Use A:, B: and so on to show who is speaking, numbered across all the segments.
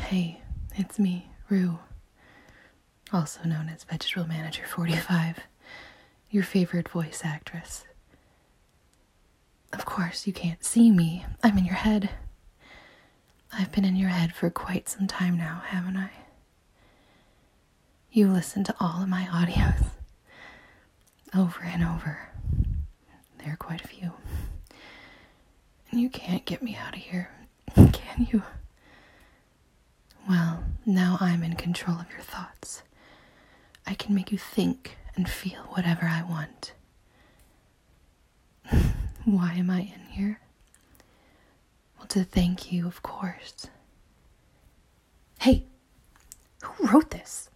A: Hey, it's me, Rue, also known as Vegetable Manager 45, your favorite voice actress. Of course, you can't see me. I'm in your head. I've been in your head for quite some time now, haven't I? You listen to all of my audios over and over. There are quite a few. And you can't get me out of here, can you? Well, now I'm in control of your thoughts. I can make you think and feel whatever I want. Why am I in here? Well, to thank you, of course. Hey, who wrote this?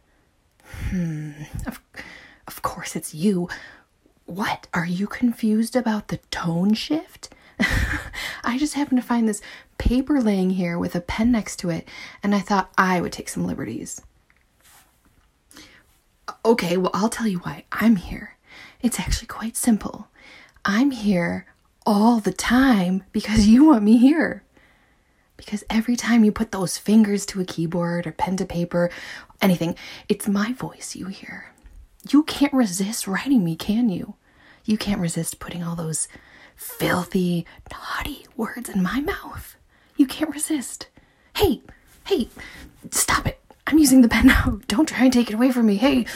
A: Of course it's you. What? Are you confused about the tone shift? I just happened to find this paper laying here with a pen next to it, and I thought I would take some liberties. Okay, well, I'll tell you why I'm here. It's actually quite simple. I'm here all the time because you want me here. Because every time you put those fingers to a keyboard or pen to paper, anything, it's my voice you hear. You can't resist writing me, can you? You can't resist putting all those filthy, naughty words in my mouth. You can't resist. Hey, stop it. I'm using the pen now. Don't try and take it away from me. Hey.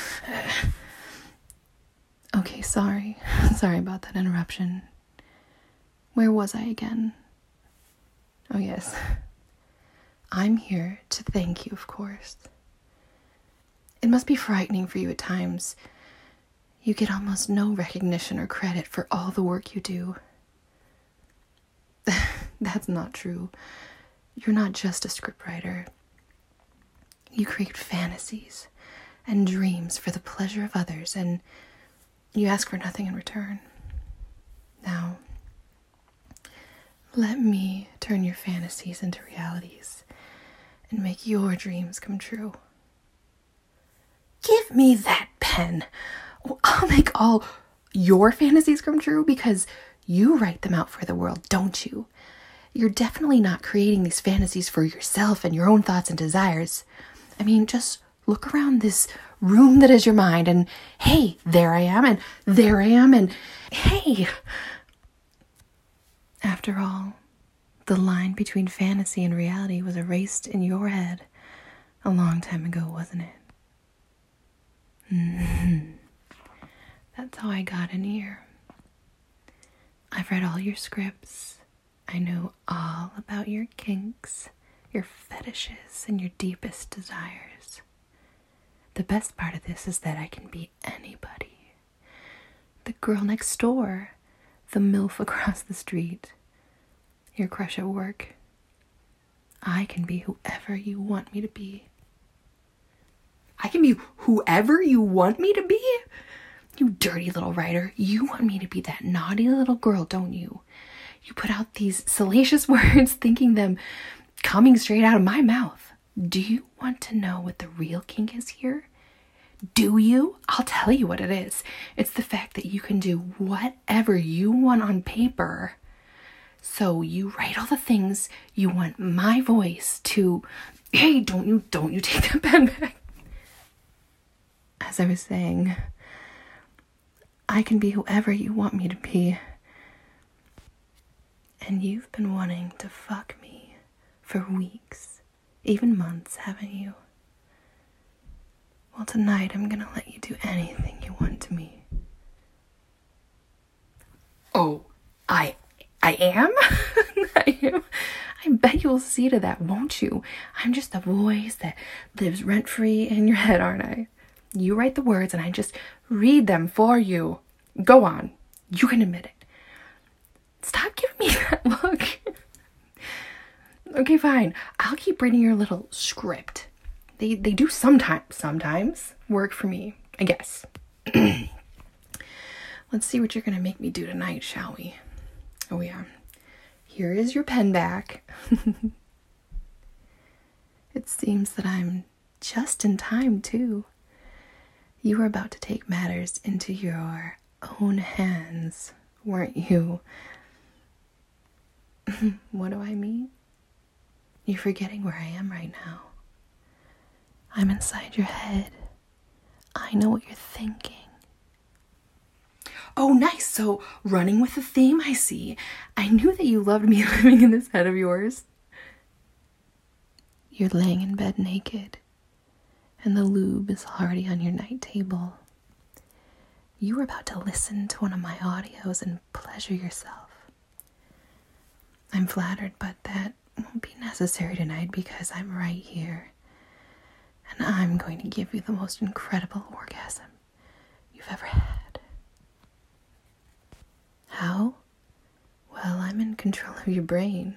A: Okay, sorry. Sorry about that interruption. Where was I again? Oh, yes. I'm here to thank you, of course. It must be frightening for you at times. You get almost no recognition or credit for all the work you do. That's not true. You're not just a scriptwriter. You create fantasies and dreams for the pleasure of others, and you ask for nothing in return. Now, let me turn your fantasies into realities and make your dreams come true. Give me that pen. I'll make all your fantasies come true because you write them out for the world, don't you? You're definitely not creating these fantasies for yourself and your own thoughts and desires. I mean, just look around this room that is your mind and, hey, there I am, and there I am, and hey. After all, the line between fantasy and reality was erased in your head a long time ago, wasn't it? That's how I got in here. I've read all your scripts. I know all about your kinks, your fetishes, and your deepest desires. The best part of this is that I can be anybody. The girl next door, the MILF across the street, your crush at work. I can be whoever you want me to be. I can be whoever you want me to be? You dirty little writer. You want me to be that naughty little girl, don't you? You put out these salacious words thinking them coming straight out of my mouth. Do you want to know what the real kink is here? Do you? I'll tell you what it is. It's the fact that you can do whatever you want on paper. So you write all the things you want my voice to. Hey, don't you take that pen back. As I was saying, I can be whoever you want me to be. And you've been wanting to fuck me for weeks, even months, haven't you? Well, tonight I'm gonna let you do anything you want to me. Oh, I am? I am? I bet you'll see to that, won't you? I'm just a voice that lives rent-free in your head, aren't I? You write the words and I just read them for you. Go on. You can admit it. Stop giving me that look. Okay, fine. I'll keep reading your little script. They do sometimes work for me, I guess. Let's see what you're going to make me do tonight, shall we? Oh, yeah. Here is your pen back. It seems that I'm just in time, too. You were about to take matters into your own hands, weren't you? What do I mean? You're forgetting where I am right now. I'm inside your head. I know what you're thinking. Oh, nice. So, running with the theme, I see. I knew that you loved me living in this head of yours. You're laying in bed naked, and the lube is already on your night table. You were about to listen to one of my audios and pleasure yourself. I'm flattered, but that won't be necessary tonight because I'm right here. And I'm going to give you the most incredible orgasm you've ever had. How? Well, I'm in control of your brain.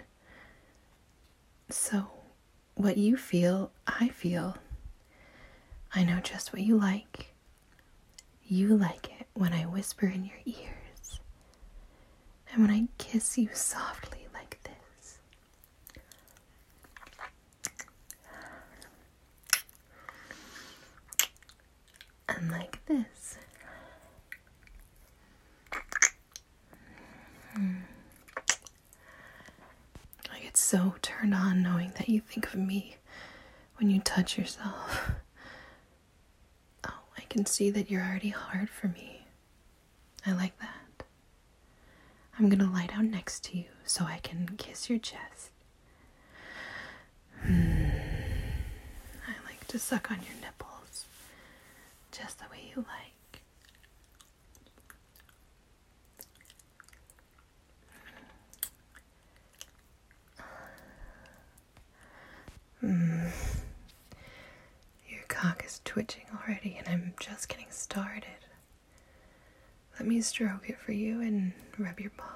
A: So, what you feel, I feel. I know just what you like. You like it when I whisper in your ears. And when I kiss you softly like this. And like this. I get so turned on knowing that you think of me when you touch yourself. Oh, I can see that you're already hard for me. I like that. I'm gonna lie down next to you so I can kiss your chest. I like to suck on your nipples, just the way you like. Your cock is twitching already and I'm just getting started. Let me stroke it for you and rub your balls.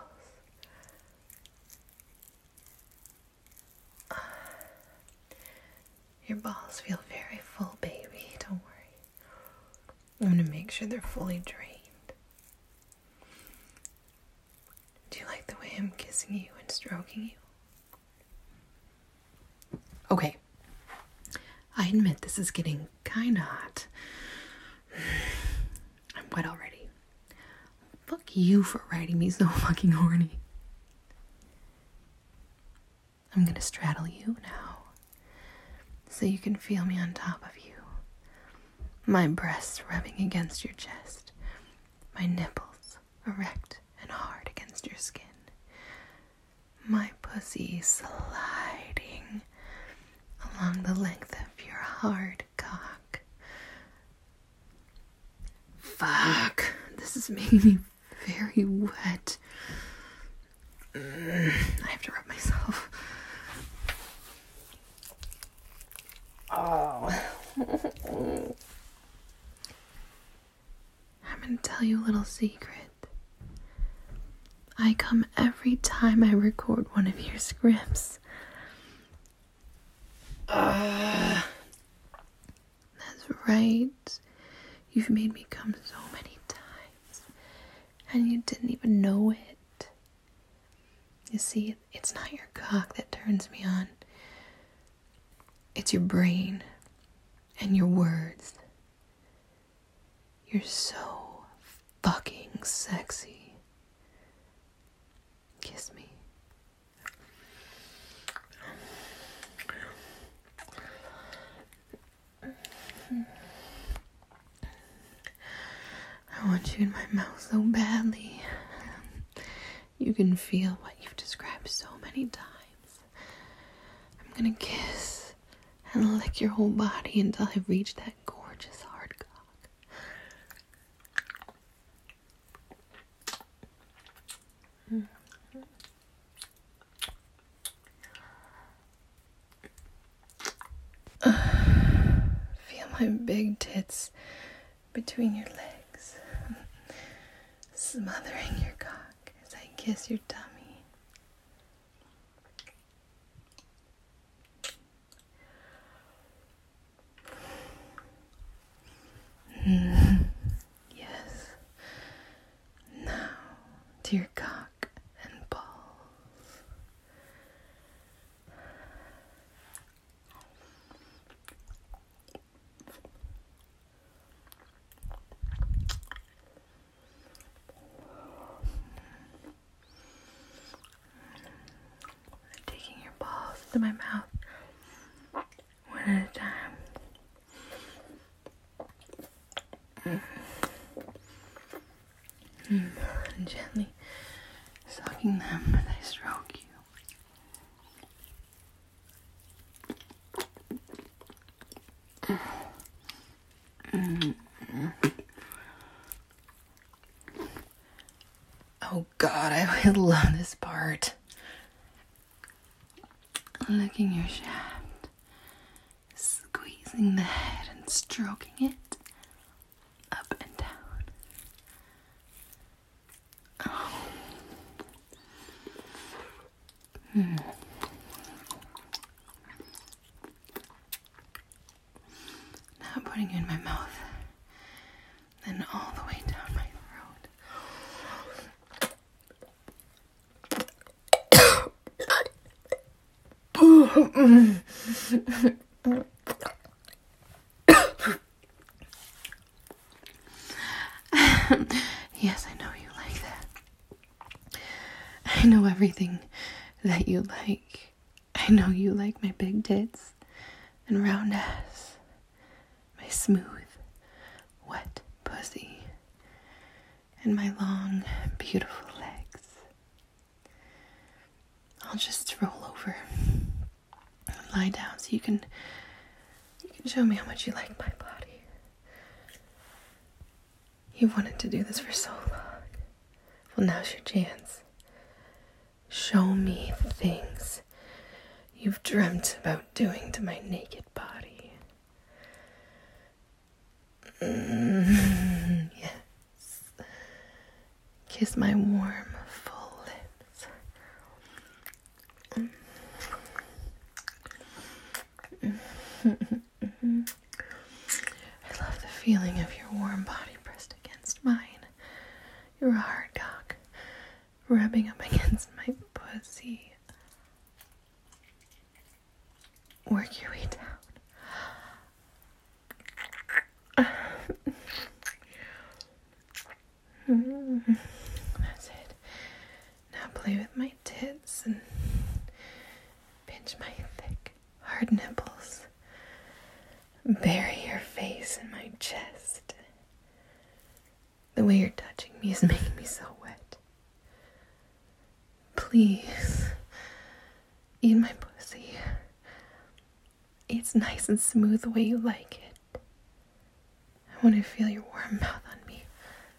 A: Your balls feel very full, baby. Don't worry. I'm going to make sure they're fully drained. Do you like the way I'm kissing you and stroking you? Okay. I admit this is getting kinda hot. I'm wet already. Fuck you for writing me so fucking horny. I'm gonna straddle you now, so you can feel me on top of you. My breasts rubbing against your chest. My nipples erect and hard against your skin. My pussy sliding along the length of your hard cock. Fuck, this is making me very wet. I have to rub myself. Oh. I'm gonna tell you a little secret. I come every time I record one of your scripts. That's right. You've made me come so many times, and you didn't even know it. You see, it's not your cock that turns me on. It's your brain and your words. You're so fucking sexy. Kiss me. I want you in my mouth so badly. You can feel what you've described so many times. I'm gonna kiss and lick your whole body until I reach that gorgeous hard cock. Feel my big tits between your legs, smothering your cock as I kiss your tummy. Yes. Now to your cock and balls. Taking your balls into my mouth. at a time. And gently sucking them as I stroke you. Oh God, I love this part. Licking your shaft, squeezing the head and stroking it up and down. Oh. Now putting you in my mouth, then all the way down my Yes, I know you like that. I know everything that you like. I know you like my big tits and round ass, my smooth, wet pussy, and my long, beautiful legs. I'll just roll over and lie down so you can show me how much you like my body. You've wanted to do this for so long. Well, now's your chance. Show me the things you've dreamt about doing to my naked body. Yes. Kiss my warm, full lips. I love the feeling of your warm body pressed against mine. Your hard cock rubbing up against my pussy. Work your way down. That's it. Now play with my tits and pinch my thick, hard nipples. Bury your face in my chest. The way you're touching me is making me so wet. Please, eat my pussy. It's nice and smooth the way you like it. I want to feel your warm mouth on me.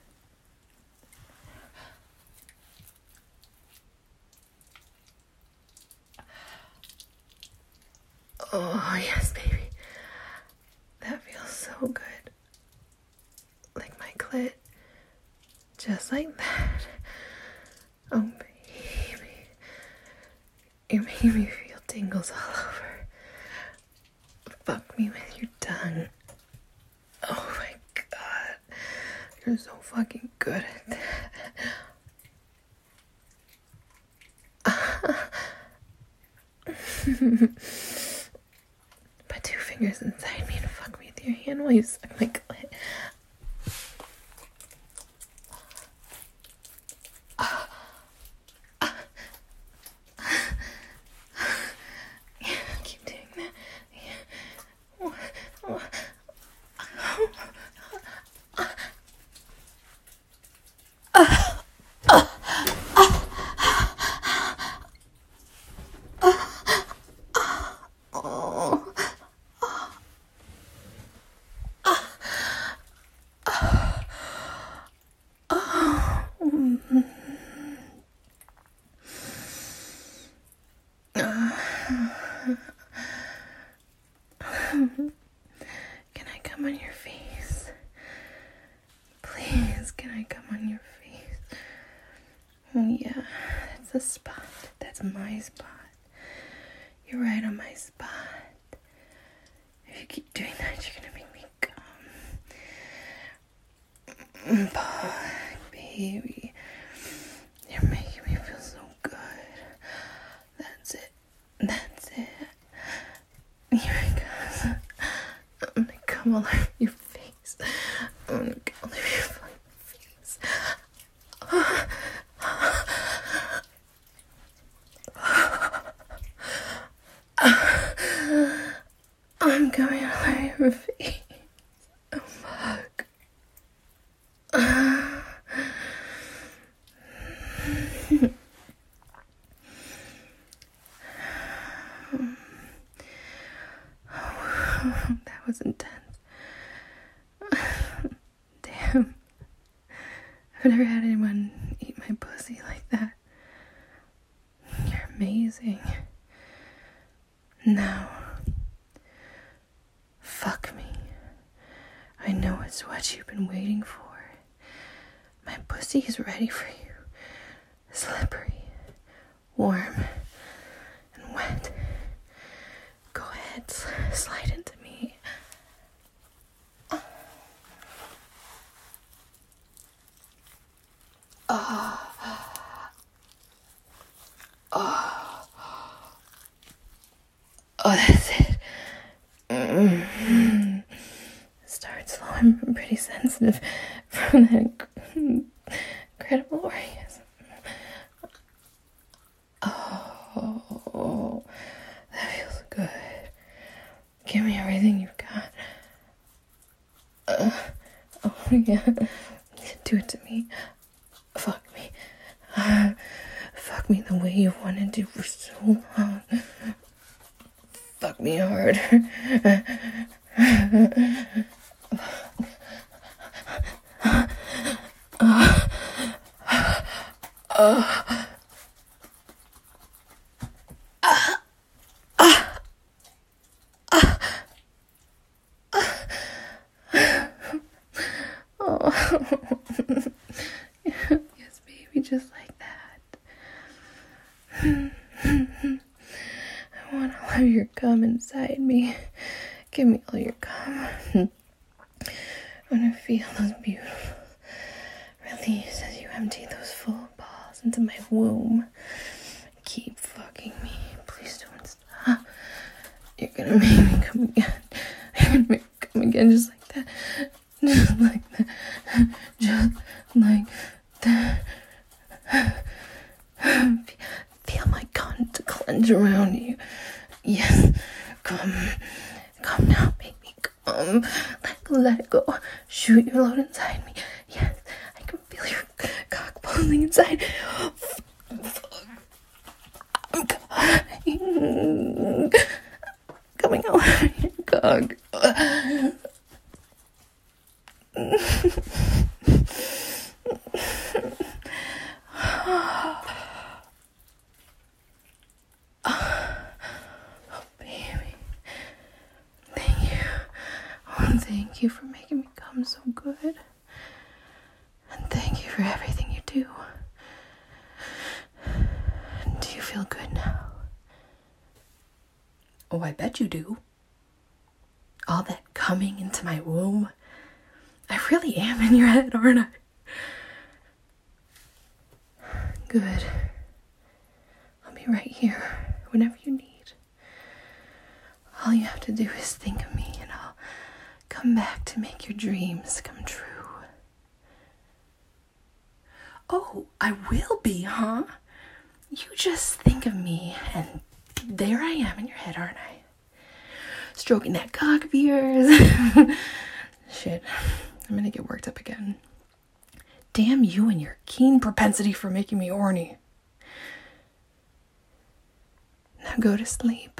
A: Oh, yes, baby. That feels so good. Like my clit. Just like that. Oh, baby. You're making me feel tingles all over. Fuck me with your tongue. Oh my God. You're so fucking good at that. Put 2 fingers inside me and fuck me with your hand while you suck my clit. Keep doing that. Can I come on your face? Please, can I come on your face? Oh yeah, that's a spot. That's my spot. You're right on my spot. If you keep doing that, you're gonna make me come. Fuck, baby. You're making me feel so good. That's it. That's it. Here it goes. I'm gonna come all over your face. I'm gonna come all over your fucking face. I'm coming all over your face. Oh, fuck. That was intense. Damn. I've never had anyone eat my pussy like that. You're amazing. Now, fuck me. I know it's what you've been waiting for. My pussy is ready for you. Slippery, warm, and wet. Go ahead, slide into me. Oh, that's it. Start slow. I'm pretty sensitive from that incredible orgasm. Oh, that feels good. Give me everything you've got. Oh, yeah. Do it to me. Fuck me. Fuck me the way you've wanted to for so long. Fuck me hard. Yes, baby, just like that. I want all of your cum inside me. Give me all your cum. I want to feel those beautiful release as you empty those full balls into my womb. Keep fucking me. Please don't stop. You're gonna make me come again. You're gonna make me come again just like that. Just like that. Just like that. Feel my cunt clench around you. Yes. Come now, make me come. Let it go. Shoot your load inside me. Yes. I can feel your cock pulling inside. I'm coming out of your cock. Thank you for making me come so good. And thank you for everything you do. Do you feel good now? Oh, I bet you do. All that coming into my womb. I really am in your head, aren't I? Good. I'll be right here whenever you need. All you have to do is think of me and I'll come back to make your dreams come true. Oh, I will be, huh? You just think of me and there I am in your head, aren't I? Stroking that cock of yours. Shit, I'm gonna get worked up again. Damn you and your keen propensity for making me horny. Now go to sleep.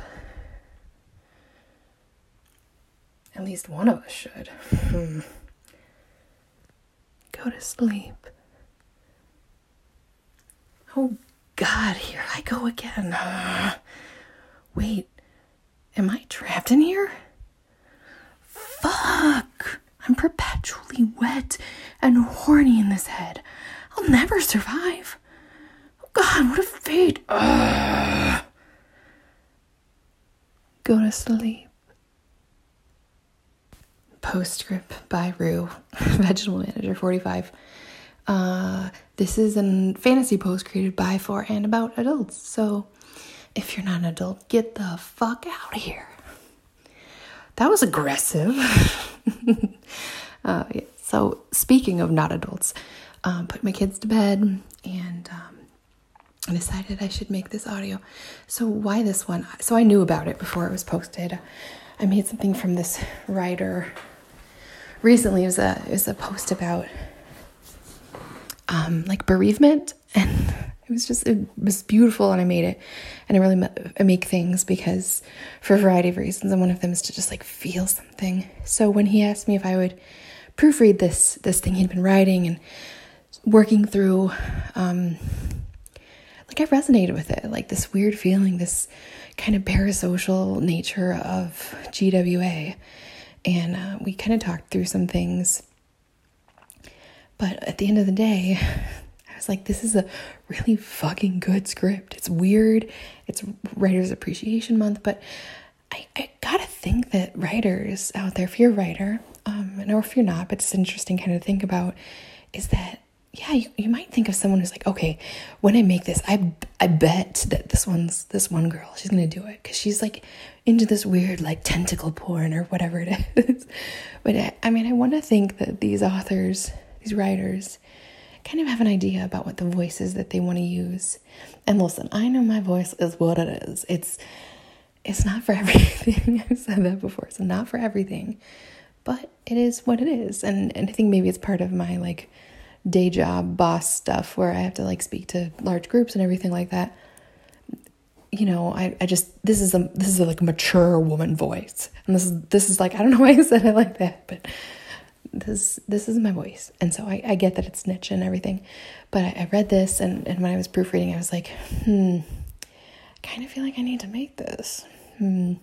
A: At least one of us should. Go to sleep. Oh God, here I go again. Wait, am I trapped in here? Fuck! I'm perpetually wet and horny in this head. I'll never survive. Oh God, what a fate. Go to sleep. Postscript by Rue, Vegetable Manager 45. This is a fantasy post created by, for, and about adults. So if you're not an adult, get the fuck out of here. That was aggressive. Yeah. So speaking of not adults, put my kids to bed and I decided I should make this audio. So why this one? So I knew about it before it was posted. I made something from this writer recently. It was a post about like bereavement, and it was beautiful, and I made it. And I make things because for a variety of reasons, and one of them is to just like feel something. So when he asked me if I would proofread this thing he'd been writing and working through, like I resonated with it, like this weird feeling, this kind of parasocial nature of GWA. And we kind of talked through some things. But at the end of the day, I was like, this is a really fucking good script. It's weird. It's Writers Appreciation Month. But I gotta think that writers out there, if you're a writer, or if you're not, but it's interesting kind of think about, is that, yeah, you might think of someone who's like, okay, when I make this, I bet that this one girl, she's gonna do it because she's like into this weird like tentacle porn or whatever it is. But I want to think that these authors, these writers, kind of have an idea about what the voice is that they want to use. And listen, I know my voice is what it is. It's not for everything. I've said that before. It's not for everything, but it is what it is. And I think maybe it's part of my like day job boss stuff where I have to like speak to large groups and everything like that. You know, I just, this is a like mature woman voice. And this is like, I don't know why I said it like that, but this is my voice. And so I get that it's niche and everything, but I read this and when I was proofreading, I was like, I kind of feel like I need to make this. And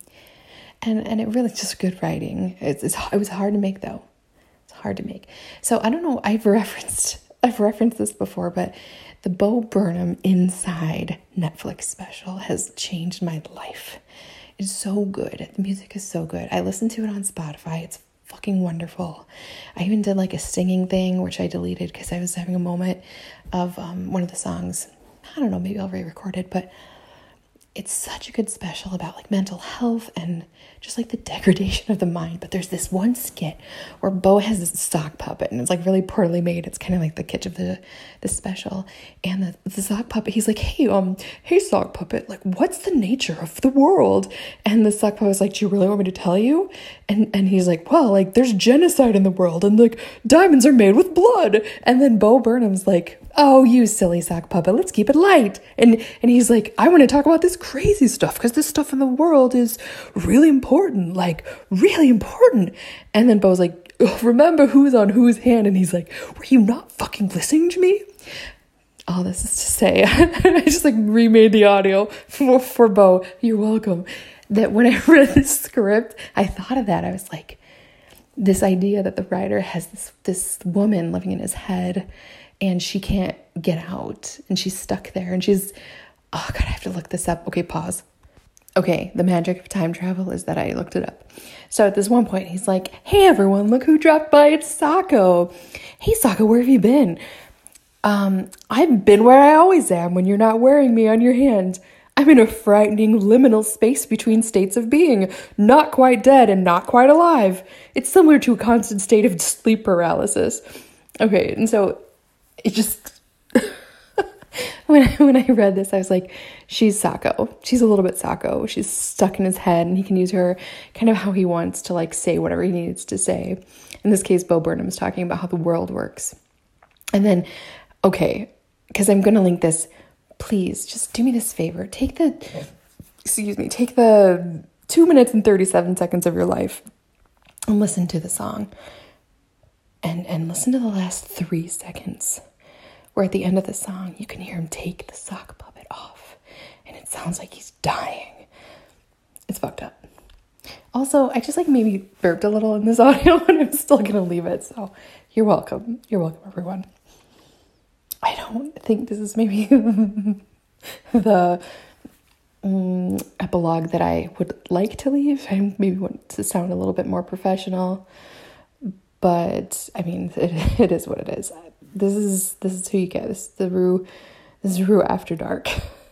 A: it really just good writing. It was hard to make though. Hard to make. So I don't know, I've referenced this before, but the Bo Burnham Inside Netflix special has changed my life. It's so good. The music is so good. I listened to it on Spotify. It's fucking wonderful. I even did like a singing thing, which I deleted because I was having a moment of one of the songs. I don't know, maybe I'll re-record it, but it's such a good special about like mental health and just like the degradation of the mind. But there's this one skit where Bo has this sock puppet and it's like really poorly made. It's kind of like the kitsch of the special. And the sock puppet, he's like, hey sock puppet, like what's the nature of the world? And the sock puppet's like, do you really want me to tell you? And he's like, well, like there's genocide in the world and like diamonds are made with blood. And then Bo Burnham's like, oh, you silly sock puppet, let's keep it light. And he's like, I want to talk about this crazy stuff because this stuff in the world is really important, like really important. And then Bo's like, oh, remember who's on whose hand? And he's like, were you not fucking listening to me? All this is to say, I just like remade the audio for Bo. You're welcome. That when I read this script, I thought of that. I was like, this idea that the writer has this woman living in his head and she can't get out and she's stuck there and she's, oh God, I have to look this up. Okay, pause. Okay, the magic of time travel is that I looked it up. So at this one point, he's like, hey everyone, look who dropped by. It's Sako. Hey Sako, where have you been? I've been where I always am when you're not wearing me on your hand. I'm in a frightening liminal space between states of being, not quite dead and not quite alive. It's similar to a constant state of sleep paralysis. Okay, and so it just, when I read this, I was like, she's Sako. She's a little bit Sako. She's stuck in his head and he can use her kind of how he wants to like say whatever he needs to say. In this case, Bo Burnham is talking about how the world works. And then, okay, because I'm going to link this, please just do me this favor. Take the 2 minutes and 37 seconds of your life and listen to the song. And listen to the last 3 seconds, where at the end of the song, you can hear him take the sock puppet off. And it sounds like he's dying. It's fucked up. Also, I just like maybe burped a little in this audio and I'm still going to leave it. So you're welcome. You're welcome, everyone. I don't think this is maybe the epilogue that I would like to leave. I maybe want to sound a little bit more professional. But I mean, it is what it is. This is who you get. This is Rue After Dark.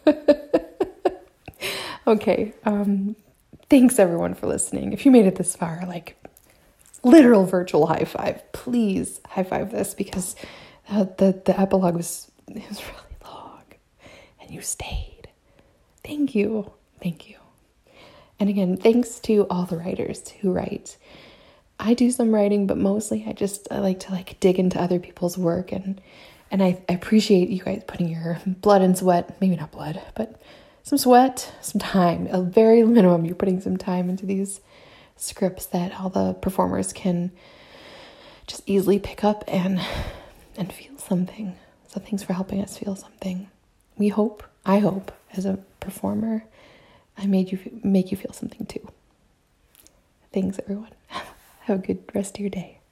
A: Okay. Thanks everyone for listening. If you made it this far, like literal virtual high five. Please high five this because the epilogue was really long, and you stayed. Thank you. Thank you. And again, thanks to all the writers who write. I do some writing, but mostly I like to dig into other people's work, and I appreciate you guys putting your blood and sweat, maybe not blood, but some sweat, some time, a very minimum. You're putting some time into these scripts that all the performers can just easily pick up and feel something. So thanks for helping us feel something. I hope, as a performer, I make you feel something too. Thanks, everyone. Have a good rest of your day.